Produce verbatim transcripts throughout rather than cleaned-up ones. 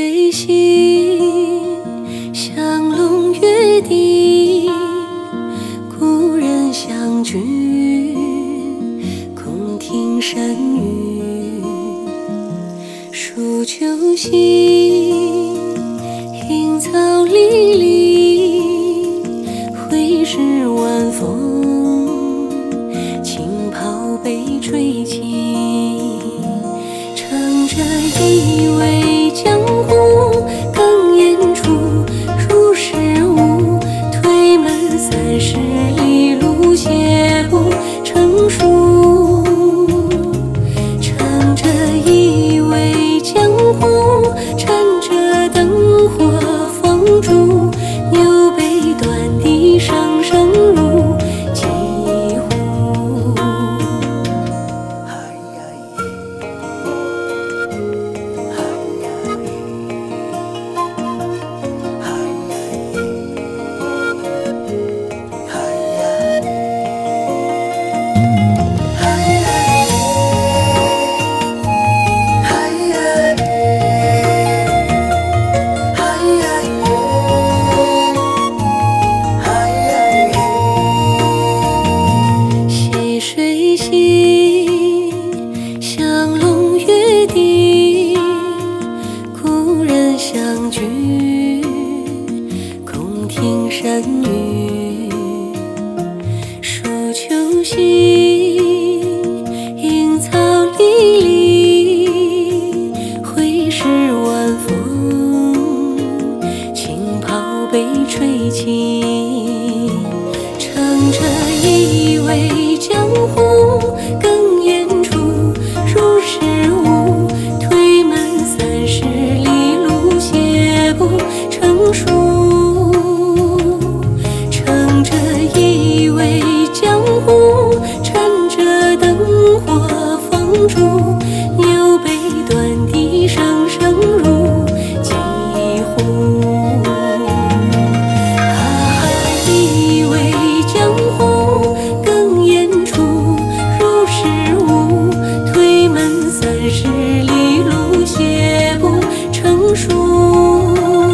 水行，相龙约定，故人相聚，空听山雨。数秋行，阴草离离，会是晚风，轻抛被吹起。乘着一味江湖，更演出如是无。推门三十里路，鞋步成熟。乘着一味江湖，趁着灯火放逐，牛背断笛声声入几乎。水行，相龙约定，故人相聚，空听山雨。数秋行，阴草离离，会是晚风，轻抛被吹起。乘着一味江湖，更演出如是无。推门三十里路，鞋步成熟。乘着一味江湖，趁着灯火放逐，牛背断笛声声入几乎。一味江湖，更演出如是无。推门三十里路，鞋步成熟。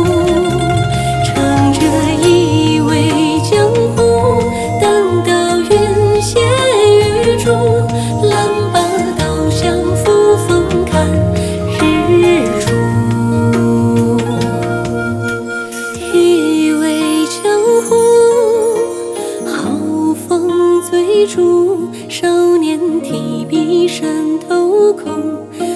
乘着一味江湖，等到云歇雨住，懒把刀相扶，风看日出。一味江湖，好风醉住，少年提笔山头空。